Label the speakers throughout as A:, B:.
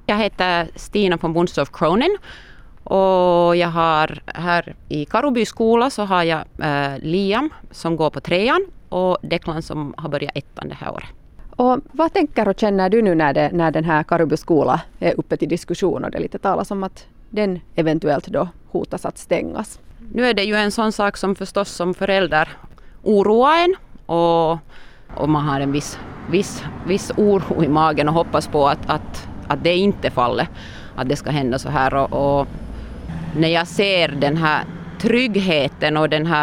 A: Jag heter Stina von Bundstorff Cronin och jag har här i Karoby skola så har jag Liam som går på 3:an och Declan som har börjat 1:an det här året.
B: Och vad tänker och känner du nu när den här Karoby skola är uppe till diskussion och det lite talas om att den eventuellt då hotas att stängas?
A: Nu är det ju en sån sak som förstås som förälder oroar en och man har en viss oro i magen och hoppas på att det inte faller, att det ska hända så här. Och när jag ser den här tryggheten och den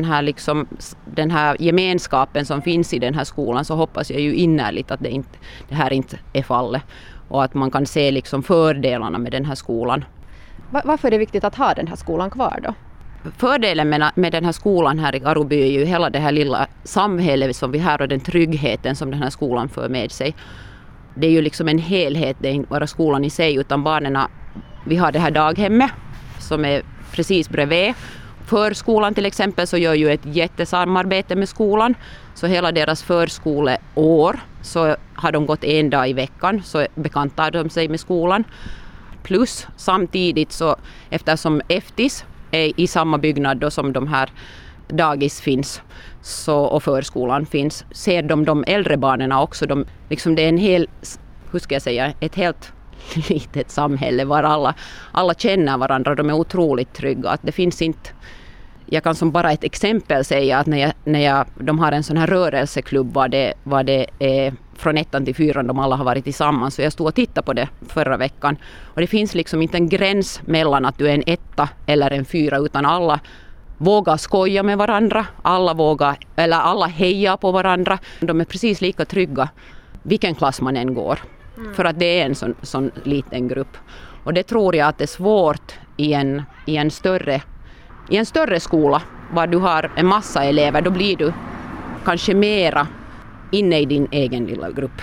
A: här gemenskapen som finns i den här skolan så hoppas jag ju innerligt att det här inte är fallet och att man kan se liksom fördelarna med den här skolan.
B: Varför är det viktigt att ha den här skolan kvar då?
A: Fördelen med den här skolan här i Karoby är ju hela det här lilla samhället som vi har och den tryggheten som den här skolan för med sig. Det är ju liksom en helhet, det är inte bara skolan i sig utan barnen. Vi har det här daghemmet som är precis bredvid. Förskolan till exempel så gör ju ett jättesamarbete med skolan. Så hela deras förskoleår så har de gått en dag i veckan så bekantar de sig med skolan. Plus samtidigt så eftersom FTIS är i samma byggnad då som de här dagis finns och förskolan finns ser de äldre barnen också. Det är ett helt litet samhälle var alla känner varandra. De är otroligt trygga. Att det finns inte, jag kan som bara ett exempel säga att de har en sån här rörelseklubb vad det är från 1:an till 4:an de alla har varit tillsammans. Så jag stod och tittade på det förra veckan. Och det finns liksom inte en gräns mellan att du är en 1 eller en 4 utan alla vågar skoja med varandra. Alla hejar på varandra. De är precis lika trygga vilken klass man än går. För att det är en sån liten grupp. Och det tror jag att det är svårt i en större skola var du har en massa elever. Då blir du kanske mera inne i din egen lilla grupp.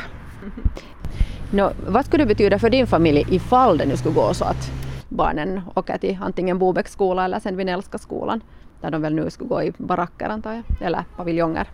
B: Vad skulle det betyda för din familj ifall det nu skulle gå så att barnen åker till antingen Bobäcks skola eller sen Vinellska skolan? Där de väl nu skulle gå i baracker antar jag, eller paviljonger.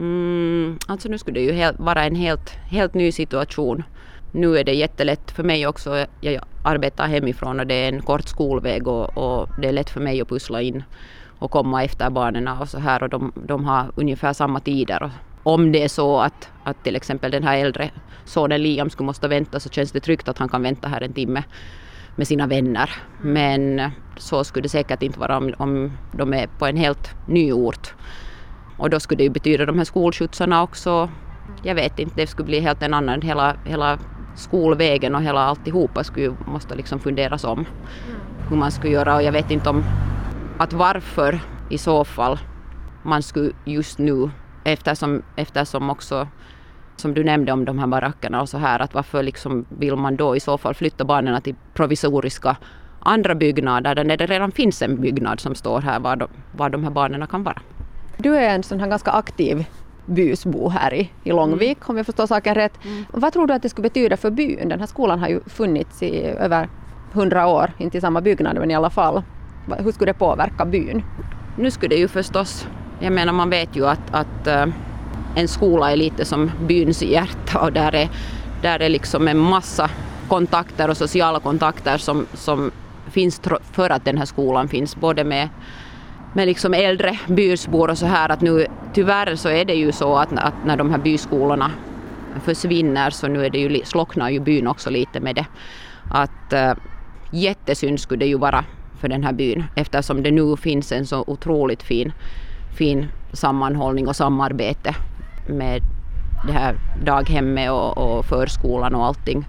A: Alltså nu skulle det ju vara en helt ny situation. Nu är det jättelätt för mig också. Jag arbetar hemifrån och det är en kort skolväg och det är lätt för mig att pussla in och komma efter barnen och så här. Och de har ungefär samma tider. Om det är så att till exempel den här äldre sonen Liam skulle måste vänta så känns det tryggt att han kan vänta här en timme med sina vänner. Men så skulle det säkert inte vara om de är på en helt ny ort. Och då skulle det ju betyda de här skolskjutsarna också. Jag vet inte, det skulle bli helt en annan. Hela skolvägen och hela alltihopa måste liksom funderas om hur man skulle göra. Och jag vet inte om att varför i så fall man skulle just nu eftersom också som du nämnde om de här barackerna och så här att varför liksom vill man då i så fall flytta barnen till provisoriska andra byggnader där det redan finns en byggnad som står här var de här barnen kan vara.
B: Du är en sån här ganska aktiv bysbo här i Långvik om jag förstår saken rätt. Vad tror du att det skulle betyda för byn? Den här skolan har ju funnits i över 100 år, inte i samma byggnad men i alla fall. Hur skulle det påverka byn?
A: Nu skulle det ju förstås, jag menar man vet ju att en skola är lite som byns hjärta och där är liksom en massa kontakter och sociala kontakter som finns för att den här skolan finns både med liksom äldre bysbor och så här att nu tyvärr så är det ju så att när de här byskolorna försvinner så nu är det ju slocknar ju byn också lite med det att jättesynd skulle det ju vara för den här byn eftersom det nu finns en så otroligt fin sammanhållning och samarbete med det här daghemmet och förskolan och allting.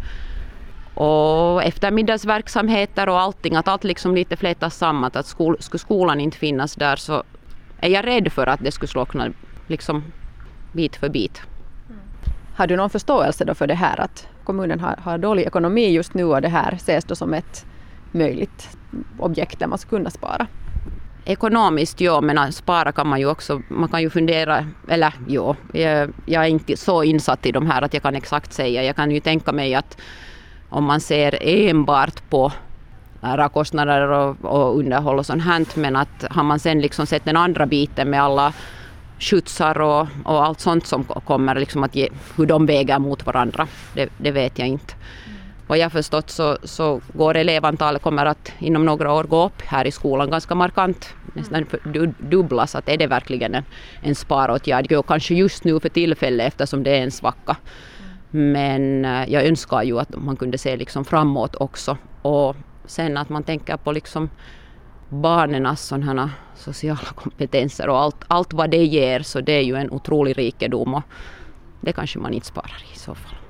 A: Och eftermiddagsverksamheter och allting, att allt liksom lite flätas samman, att skulle skolan inte finnas där så är jag rädd för att det skulle slockna liksom bit för bit.
B: Har du någon förståelse då för det här att kommunen har dålig ekonomi just nu och det här ses då som ett möjligt objekt där man ska kunna spara?
A: Ekonomiskt ja, men spara kan man ju också, man kan ju fundera, eller ja, jag är inte så insatt i de här att jag kan exakt säga. Jag kan ju tänka mig att om man ser enbart på kostnader och underhåll och sånt här, men att har man sen liksom sett den andra biten med alla skjutsar och allt sånt som kommer liksom att hur de väger mot varandra, det vet jag inte. vad jag förstått så går elevantalet kommer att inom några år gå upp här i skolan ganska markant. Nästan dubblas. Att är det verkligen en sparåtgärd? Jo, kanske just nu för tillfället eftersom det är en svacka. Men jag önskar ju att man kunde se liksom framåt också. Och sen att man tänker på liksom barnens sådana sociala kompetenser och allt vad det ger, så det är ju en otrolig rikedom och det kanske man inte sparar i så fall.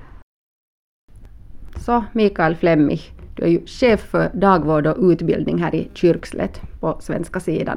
B: Så Mikael Flemmig, du är ju chef för dagvård och utbildning här i Kyrkslätt på svenska sidan.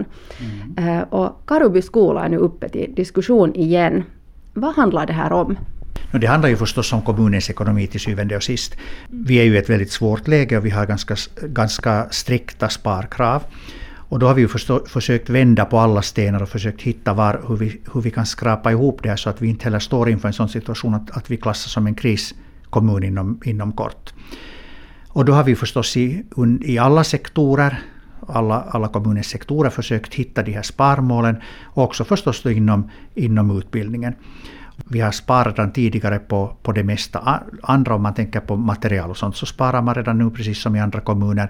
B: Och Karuby skola är nu uppe till diskussion igen. Vad handlar det här om?
C: Det handlar ju förstås om kommunens ekonomi till syvende och sist. Vi är ju i ett väldigt svårt läge och vi har ganska strikta sparkrav. Och då har vi ju försökt vända på alla stenar och försökt hitta hur vi kan skrapa ihop det här så att vi inte heller står inför en sån situation att vi klassas som en kriskommun inom kort. Och då har vi förstås i alla sektorer, alla kommunens sektorer försökt hitta de här sparmålen och också förstås då inom utbildningen. Vi har sparat redan tidigare på det mesta andra, om man tänker på material och sånt så sparar man redan nu precis som i andra kommuner.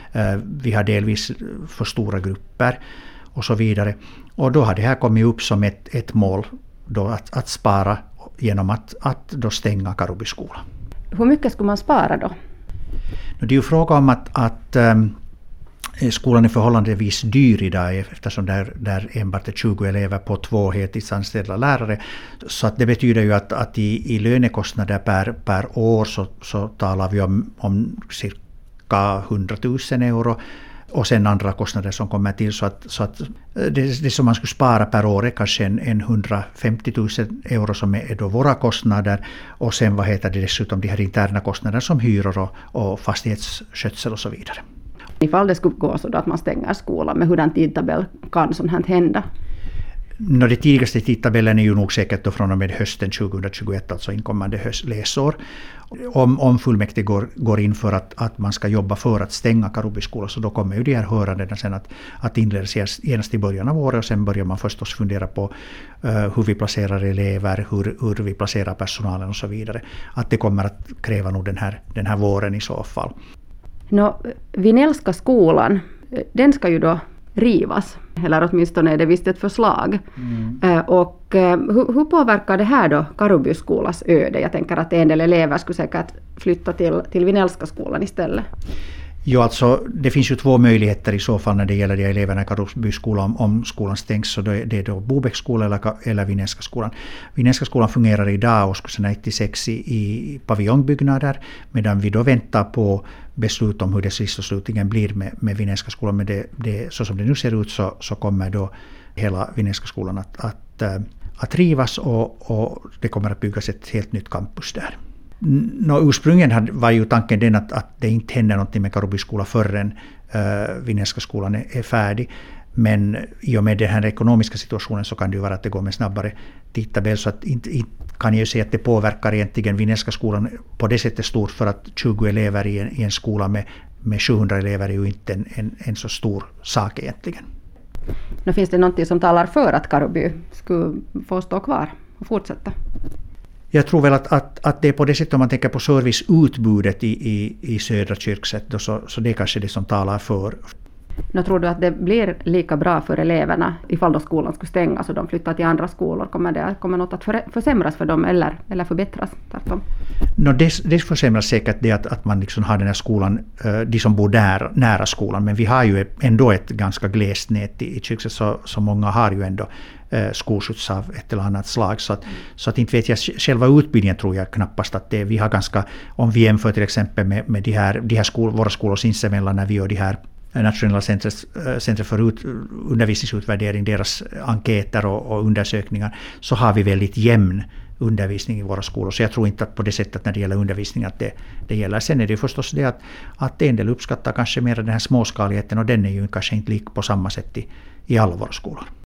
C: Vi har delvis för stora grupper och så vidare. Och då har det här kommit upp som ett mål då att spara genom att då stänga Karuby skola.
B: Hur mycket skulle man spara då?
C: Det är ju fråga om att skolan är förhållandevis dyr idag eftersom där enbart är 20 elever på 2 heltidsanställda lärare. Så att det betyder ju att i lönekostnader per år så talar vi om cirka 100 000 euro och sen andra kostnader som kommer till. Så att det som man skulle spara per år är kanske en 150 000 euro som är då våra kostnader och sen det dessutom de här interna kostnaderna som hyror och fastighetsskötsel och så vidare.
B: Ifall det skulle gå så då att man stänger skolan, med hurdan tidtabell kan sånt här hända?
C: Det tidigaste tidtabellen är ju nog säkert då från och med hösten 2021, alltså inkommande läsår. Om fullmäktige går in för att man ska jobba för att stänga Karuby skola, så då kommer ju de här hörandena sen att inledas genast i början av året och sen börjar man förstås fundera på hur vi placerar elever, hur vi placerar personalen och så vidare. Att det kommer att kräva nog den här våren i så fall.
B: Vinellska skolan, den ska ju då rivas, eller åtminstone är det visst ett förslag. Och hur påverkar det här då Karuby skolas öde? Jag tänker att en del elever skulle säkert flytta till Vinellska skolan istället.
C: Ja, alltså det finns ju 2 möjligheter i så fall när det gäller de eleverna i Karuby skola om skolan stängs, så det är då Bobäcks skola eller Vinellska skolan. Vinellska skolan fungerar idag årskurserna 1-6 i paviljongbyggnader, medan vi då väntar på beslut om hur det sist och slutligen blir med Vinellska skolan. Men det, så som det nu ser ut så kommer då hela Vinellska skolan att rivas och det kommer att byggas ett helt nytt campus där. Ursprungligen var ju tanken den att det inte händer någonting med Karuby skola förrän Vinellska skolan är färdig. Men i och med den här ekonomiska situationen så kan det ju vara att det går med snabbare tidtabell, så att inte kan jag ju säga att det påverkar egentligen Vinellska skolan på det sättet stort, för att 20 elever i en skola med 700 elever är ju inte en så stor sak egentligen.
B: Finns det någonting som talar för att Karuby skulle få stå kvar och fortsätta?
C: Jag tror väl att det är på det sättet, om man tänker på serviceutbudet i södra Kyrkslätt, så det är kanske det som talar för.
B: Tror du att det blir lika bra för eleverna ifall då skolan skulle stängas och de flyttar till andra skolor? Kommer något att försämras för dem eller förbättras?
C: Det försämras säkert det att man liksom har den här skolan, de som bor nära skolan, men vi har ju ändå ett ganska glest nät i Kyrkslätt, så många har ju ändå skolskjuts av ett eller annat slag. Så att inte vet jag, själva utbildningen tror jag knappast att vi har ganska, om vi jämför till exempel med de här våra skolor sinsemellan när vi gör de här Nationella centret för undervisningsutvärdering, deras enkäter och undersökningar, så har vi väldigt jämn undervisning i våra skolor. Så jag tror inte att på det sättet när det gäller undervisning att det gäller. Sen är det förstås det att en del uppskattar kanske mer den här småskaligheten, och den är ju kanske inte lik på samma sätt i alla våra skolor.